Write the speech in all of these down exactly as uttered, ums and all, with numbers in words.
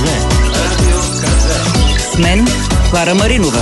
С мен Клара Маринова.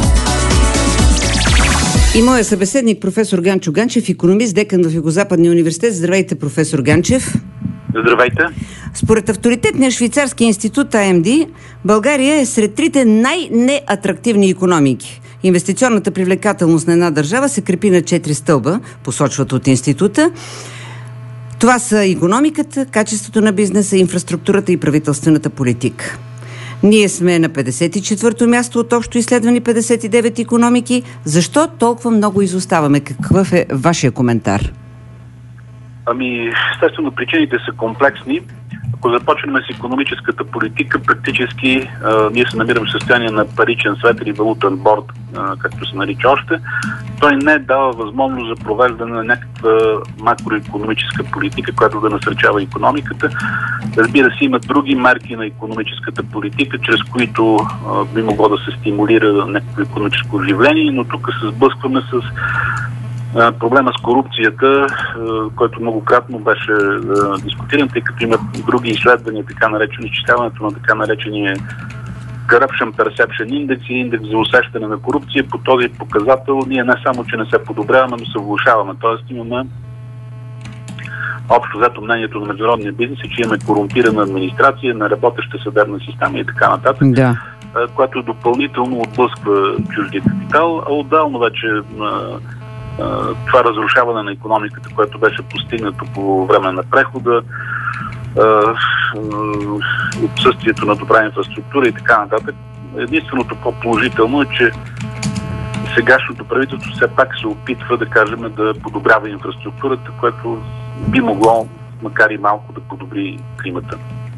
И моя събеседник професор Ганчо Ганчев, икономист, декан в Югозападния университет. Здравейте, професор Ганчев. Здравейте. Според авторитетния швейцарски институт ай ем ди, България е сред трите най-неатрактивни икономики. Инвестиционната привлекателност на една държава се крепи на четири стълба, посочват от института. Това са икономиката, качеството на бизнеса, инфраструктурата и правителствената политика. Ние сме на петдесет и четвърто място от общо изследвани петдесет и девет икономики. Защо толкова много изоставаме? Какъв е вашия коментар? Ами, естествено, причините са комплексни. Ако започнем с икономическата политика, практически а, ние се намираме в състояние на паричен свет или валутен борд, а, както се нарича още. Той не дава възможност за провеждане на някаква макроикономическа политика, която да насърчава икономиката. Разбира се, има други мерки на икономическата политика, чрез които а, би могло да се стимулира някакво икономическо оживление, но тук се сблъскваме с проблема с корупцията, който многократно беше дискутиран, тъй като има други изследвания, така наречено изчисляването на така наречения Corruption Perception Index и индекс за усещане на корупция. По този показател ние не само, че не се подобряваме, но се влошаваме. Тоест имаме общо взето мнението на международния бизнес, че имаме корумпирана администрация, неработеща съдебна система и така нататък, да. Което допълнително отблъсква чуждия капитал, а отделно вече това разрушаване на икономиката, което беше постигнато по време на прехода, отсъствието на добра инфраструктура и така нататък. Единственото по-положително е, че сегашното правителство все пак се опитва, да кажем, да подобрява инфраструктурата, което би могло, макар и малко, да подобри климата.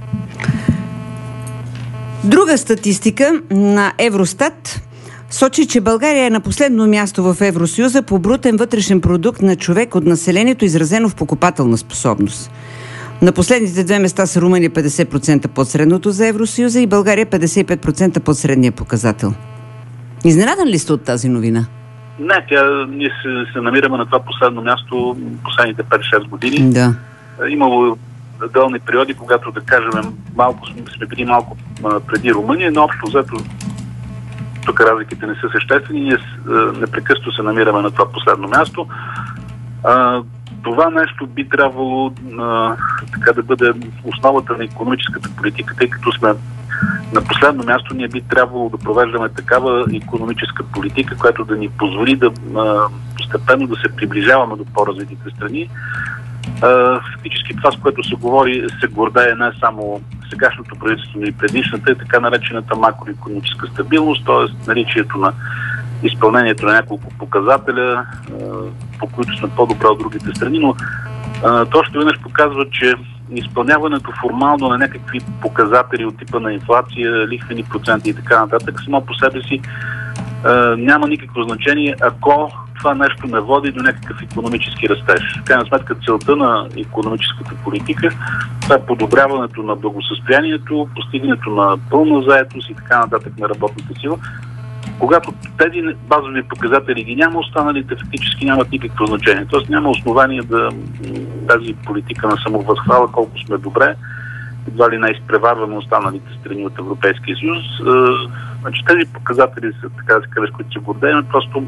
Друга статистика на Евростат сочи, че България е на последно място в Евросъюза по брутен вътрешен продукт на човек от населението, изразено в покупателна способност. На последните две места са Румъния петдесет процента под средното за Евросъюза и България петдесет и пет процента под средния показател. Изненадан ли сте от тази новина? Не, тя, ние се, се намираме на това последно място последните пет-шест години. Да. Имало отделни периоди, когато, да кажем, малко сме били малко преди Румъния, но общо взето тук разликите не са съществени. Ние непрекъснато се намираме на това последно място. А, това нещо би трябвало а, така да бъде основата на икономическата политика, тъй като сме на последно място, ние би трябвало да провеждаме такава икономическа политика, която да ни позволи да а, постепенно да се приближаваме до по-развитите страни. А, фактически това, с което се говори, се гордее не само сегашното правителство, но и предишната, е така наречената макроикономическа стабилност, т.е. наличието на изпълнението на няколко показателя, по които сме по-добре от другите страни, но то още веднъж показва, че изпълняването формално на някакви показатели от типа на инфлация, лихвени проценти и така нататък, само по себе си няма никакво значение, ако това нещо не води до някакъв икономически растеж. В крайна сметка целта на икономическата политика това е подобряването на благосъстоянието, постигането на пълна заетост и така нататък на работната сила. Когато тези базови показатели ги няма, останалите фактически нямат никакво значение. Тоест няма основание да тази политика на самовъзхвала, колко сме добре, едва ли не изпреварваме останалите страни от Европейския съюз. Значи тези показатели са, така да се каже, с които се гордеем, просто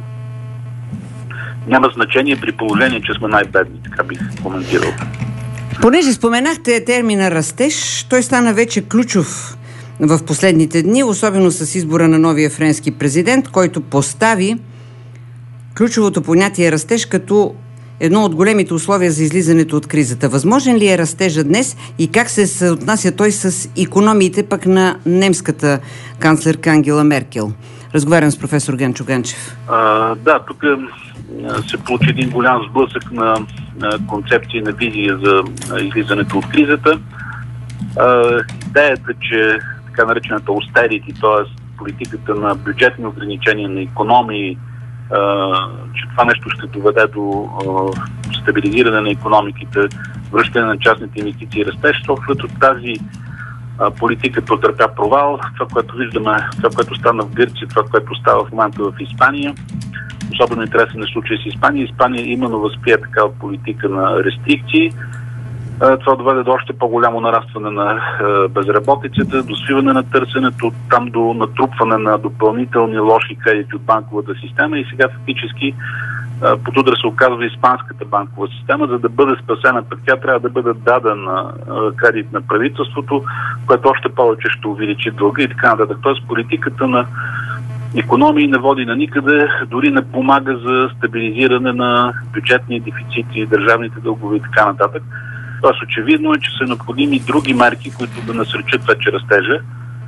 няма значение при положение, че сме най-бедни, така бих коментирал. Понеже споменахте термина растеж, той стана вече ключов в последните дни, особено с избора на новия френски президент, който постави ключовото понятие растеж като едно от големите условия за излизането от кризата. Възможен ли е растежа днес и как се съотнася той с икономиите пък на немската канцлерка Ангела Меркел? Разговарям с професор Ганчо Ганчев. А, да, тук се получи един голям сблъсък на, на концепция, на визия за излизането от кризата. А, идеята, че така наречената austerity, т.е. политиката на бюджетни ограничения, на икономии, а, че това нещо ще доведе до а, стабилизиране на икономиките, връщане на частните инвестиции и растеж, защото тази а, политика потърпя провал. Това, което виждаме, това, което стана в Гърция, това, което става в момента в Испания, особено интересен е случай с Испания. Испания именно възприе такава политика на рестрикции. Това доведе до още по-голямо нарастване на безработицата, до свиване на търсенето, там до натрупване на допълнителни лоши кредити от банковата система и сега фактически под удар се оказва испанската банкова система. За да бъде спасена, тя трябва да бъде даден кредит на правителството, което още повече ще увеличи дълга и така нататък. Тоест политиката на икономии не води на никъде, дори не помага за стабилизиране на бюджетни дефицити, държавните дългове и така нататък. Тоест очевидно е, че са необходими други мерки, които да насърчат вече растежа.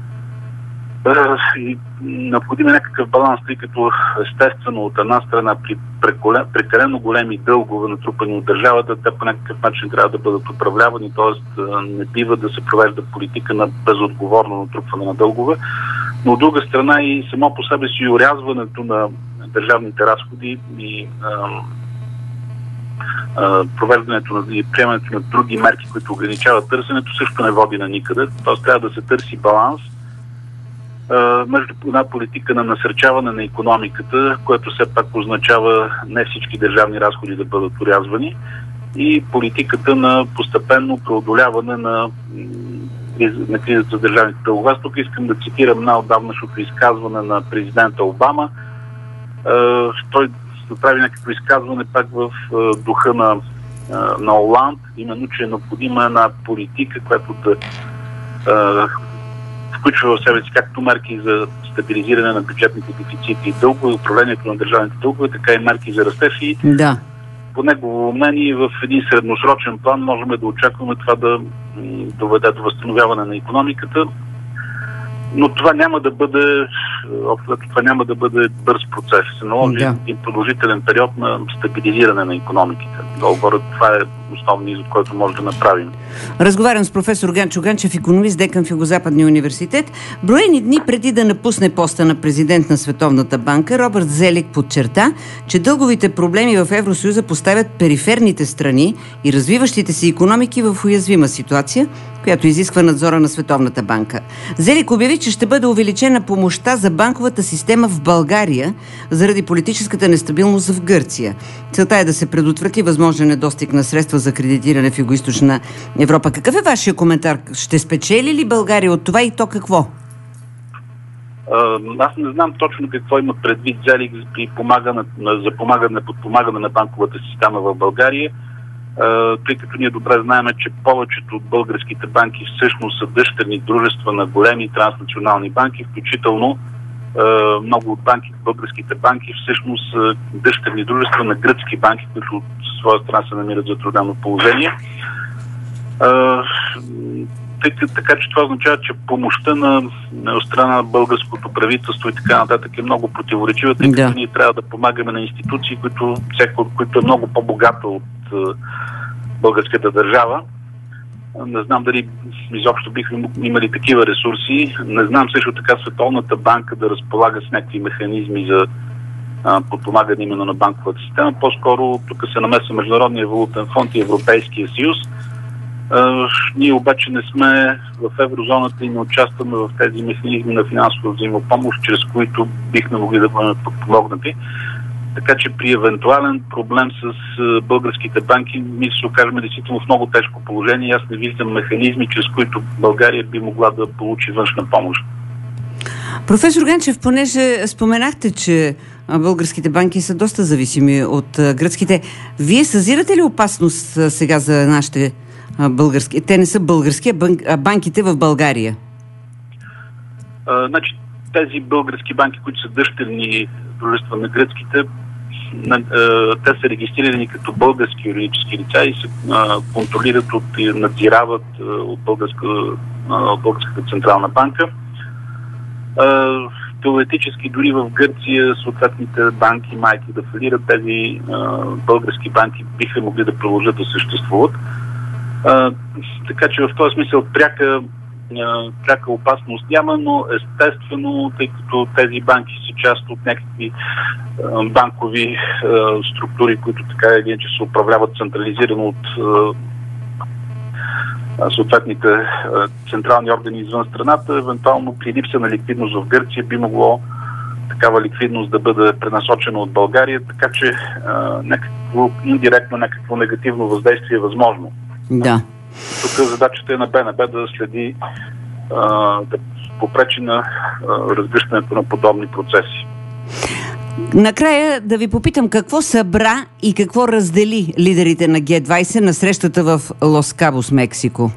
И необходим е някакъв баланс, тъй като естествено от една страна при прекалено големи дългове, натрупани от държавата, те по някакъв начин трябва да бъдат управлявани, т.е. не бива да се провежда политика на безотговорно натрупване на дългове. Но от друга страна и само по себе си урязването на държавните разходи и провеждането на, и приемането на други мерки, които ограничават търсенето, също не води на никъде. Тоест трябва да се търси баланс а, между една политика на насърчаване на икономиката, което все пак означава не всички държавни разходи да бъдат урязвани, и политиката на постепенно преодоляване на, на кризата с държавните дългове. Тук искам да цитирам най-отдавнашното изказване на президента Обама. А, той прави някакво изказване пак в а, духа на, а, на Оланд, именно, че е необходима една политика, която да а, включва в себе си както мерки за стабилизиране на бюджетните дефицити и дългове, управлението на държавните дългове, така и мерки за растеж. И да. По негово мнение в един средносрочен план можем да очакваме това да доведе до възстановяване на икономиката. Но това няма да бъде, това няма да бъде бърз процес. Се наложи да. един продължителен период на стабилизиране на икономиките. Долу-горе това е основният извод, който може да направим. Разговарям с професор Ганчо Ганчев, икономист, декан в Югозападния университет. Броени дни преди да напусне поста на президент на Световната банка, Робърт Зелик подчерта, че дълговите проблеми в Евросъюза поставят периферните страни и развиващите се икономики в уязвима ситуация, която изисква надзора на Световната банка. Зелик обяви, че ще бъде увеличена помощта за банковата система в България заради политическата нестабилност в Гърция. Целта е да се предотврати възможен недостиг на средства за кредитиране в Югоизточна Европа. Какъв е вашия коментар? Ще спечели ли България от това и то какво? Аз не знам точно какво има предвид Зелик при помагане, за помагане, подпомагане на банковата система в България, тъй като ние добре знаем, че повечето от българските банки всъщност са дъщерни дружества на големи транснационални банки, включително много от банки, българските банки всъщност са дъщерни дружества на гръцки банки, които от своя страна се намират в затруднено положение. Така че това означава, че помощта на, на страна на българското правителство и така нататък е много противоречива, тъй като да. ние трябва да помагаме на институции, които, всяко, които е много по-богата от uh, българската държава. Не знам дали изобщо бихме имали такива ресурси. Не знам също така Световната банка да разполага с някакви механизми за uh, подпомагане именно на банковата система. По-скоро тук се намесва Международния валутен фонд и Европейския съюз. Uh, ние обаче не сме в еврозоната и не участваме в тези механизми на финансова взаимопомощ, чрез които бихме могли да бъдем подпомогнати. Така че при евентуален проблем с uh, българските банки, ние се окажем действително в много тежко положение. Аз не виждам механизми, чрез които България би могла да получи външна помощ. Професор Ганчев, понеже споменахте, че българските банки са доста зависими от гръцките, вие съзирате ли опасност сега за нашите български? Те не са български, а банките в България. А, значи, тези български банки, които са дъщерни дружества на гръцките, на, а, те са регистрирани като български юридически лица и се а, контролират от и надзирават а, от, българска, а, от Българската централна банка. А, теоретически дори в Гърция съответните банки майки да фалират, тези а, български банки биха могли да продължат да съществуват. А, така че в този смисъл пряка, а, пряка опасност няма, но естествено, тъй като тези банки са част от някакви а, банкови а, структури, които така или иначе се управляват централизирано от а, съответните а, централни органи извън страната, евентуално при липса на ликвидност в Гърция би могло такава ликвидност да бъде пренасочена от България, така че а, някакво, индиректно някакво негативно въздействие е възможно. Да. тук задачата е на БНБ да следи, да попречи на разгръщането на подобни процеси. Накрая да ви попитам какво събра и какво раздели лидерите на Ге двайсет на срещата в Лос Кабос, Мексико?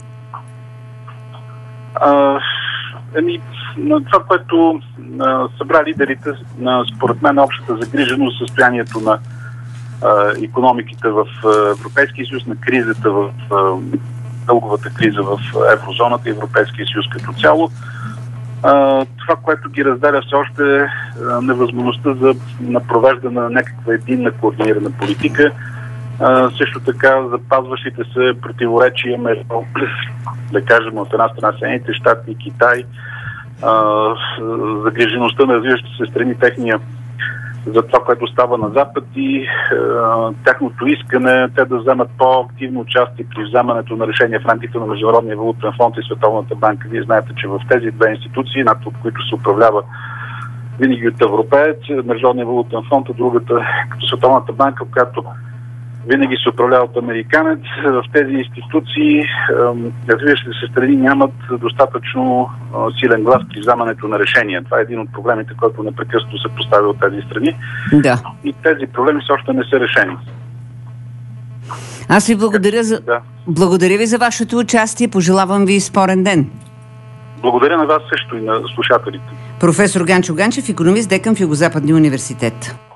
А, еми, това, което а, събра лидерите, а, според мен общата загриженост състоянието на а, икономиките в Европейския съюз, на кризата в а, дълговата криза в еврозоната и Европейския съюз като цяло. Uh, това, което ги разделя все още е uh, невъзможността за на провеждане на някаква единна координирана политика. Uh, също така запазващите се противоречия между, да кажем, от една страна Съединените щати и Китай, uh, загрижеността на развиващите се страни, техния за това, което става на Запад и е, тяхното искане те да вземат по-активно участие при вземането на решения в рамките на Международния валутен фонд и Световната банка. Вие знаете, че в тези две институции, едната от които се управлява винаги от европеец, Международния валутен фонд, а другата като Световната банка, която винаги се управлява от американец. В тези институции развиващите се страни нямат достатъчно силен глас при вземането на решения. Това е един от проблемите, който непрекъснато се поставя от тези страни. Да. И тези проблеми все още не са решени. Аз ви благодаря за... Да. Благодаря ви за вашето участие. Пожелавам ви спорен ден. Благодаря на вас също и на слушателите. Професор Ганчо Ганчев, икономист, декан в Югозападния университет.